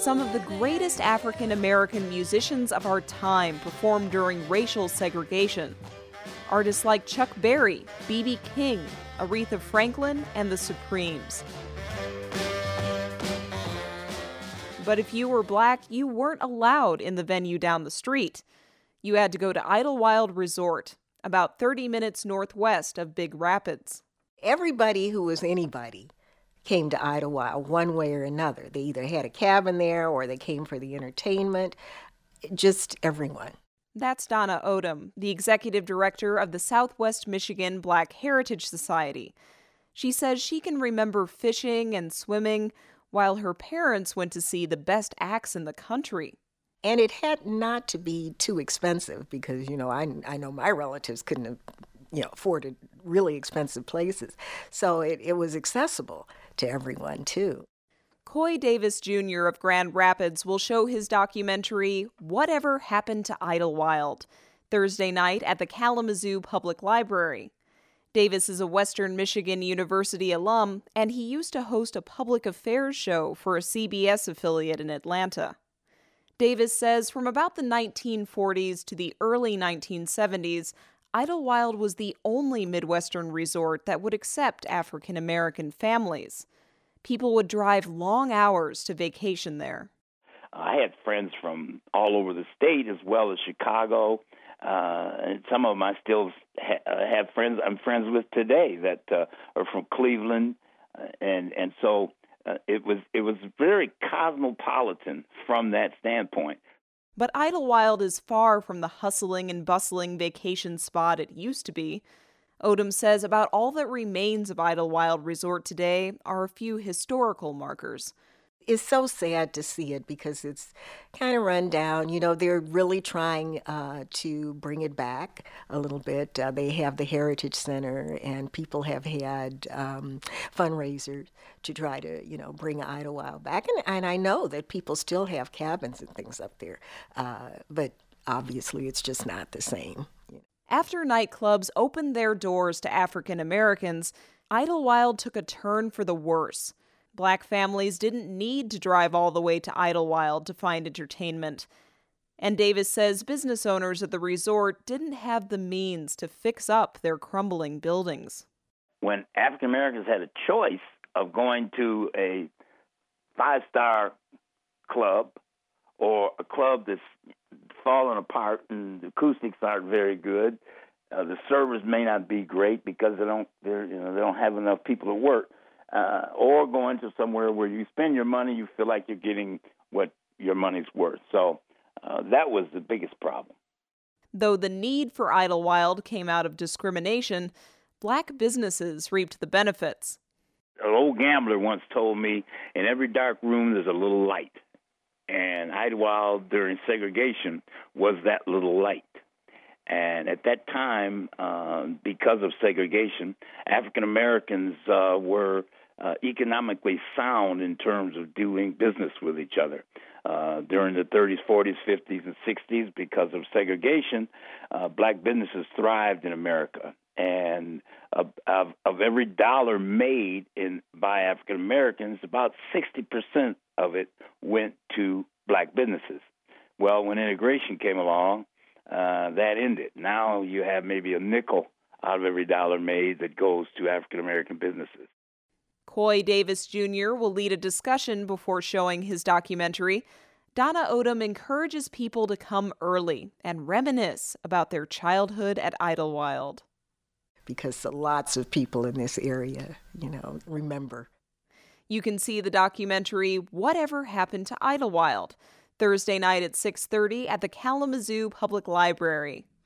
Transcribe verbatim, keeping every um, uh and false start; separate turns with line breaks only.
some of the greatest African American musicians of our time performed during racial segregation. Artists like Chuck Berry, B B King, Aretha Franklin, and the Supremes. But if you were black, you weren't allowed in the venue down the street. You had to go to Idlewild Resort, about thirty minutes northwest of Big Rapids.
Everybody who was anybody came to Idlewild one way or another. They either had a cabin there or they came for the entertainment. Just everyone.
That's Donna Odom, the executive director of the Southwest Michigan Black Heritage Society. She says she can remember fishing and swimming while her parents went to see the best acts in the country.
And it had not to be too expensive because, you know, I, I know my relatives couldn't have, you know, afforded really expensive places. So it, it was accessible to everyone, too.
Coy Davis Junior of Grand Rapids will show his documentary, Whatever Happened to Idlewild, Thursday night at the Kalamazoo Public Library. Davis is a Western Michigan University alum, and he used to host a public affairs show for a C B S affiliate in Atlanta. Davis says from about the nineteen forties to the early nineteen seventies, Idlewild was the only Midwestern resort that would accept African American families. People would drive long hours to vacation there.
I had friends from all over the state as well as Chicago, uh, and some of them I still ha- have friends I'm friends with today that uh, are from Cleveland, uh, and and so uh, it was it was very cosmopolitan from that standpoint.
But Idlewild is far from the hustling and bustling vacation spot it used to be. Odom says about all that remains of Idlewild Resort today are a few historical markers.
It's so sad to see it because it's kind of run down. You know, they're really trying uh, to bring it back a little bit. Uh, they have the Heritage Center, and people have had um, fundraisers to try to, you know, bring Idlewild back. And, and I know that people still have cabins and things up there, uh, but obviously it's just not the same.
After nightclubs opened their doors to African Americans, Idlewild took a turn for the worse. Black families didn't need to drive all the way to Idlewild to find entertainment. And Davis says business owners at the resort didn't have the means to fix up their crumbling buildings.
When African Americans had a choice of going to a five-star club or a club that's falling apart and the acoustics aren't very good, uh, the service may not be great because they don't they're, you know they don't have enough people to work, uh, or going to somewhere where you spend your money, you feel like you're getting what your money's worth. So uh, that was the biggest problem.
Though the need for Idlewild came out of discrimination, black businesses reaped the benefits.
An old gambler once told me, in every dark room there's a little light. And Idlewild during segregation was that little light. And at that time, uh, because of segregation, African Americans uh, were uh, economically sound in terms of doing business with each other. Uh, during the thirties, forties, fifties, and sixties, because of segregation, uh, black businesses thrived in America. And of, of, of every dollar made in by African Americans, about sixty percent of it went to black businesses. Well, when integration came along, uh, that ended. Now you have maybe a nickel out of every dollar made that goes to African American businesses.
Coy Davis Junior will lead a discussion before showing his documentary. Donna Odom encourages people to come early and reminisce about their childhood at Idlewild.
Because lots of people in this area, you know, remember.
You can see the documentary Whatever Happened to Idlewild, Thursday night at six thirty at the Kalamazoo Public Library.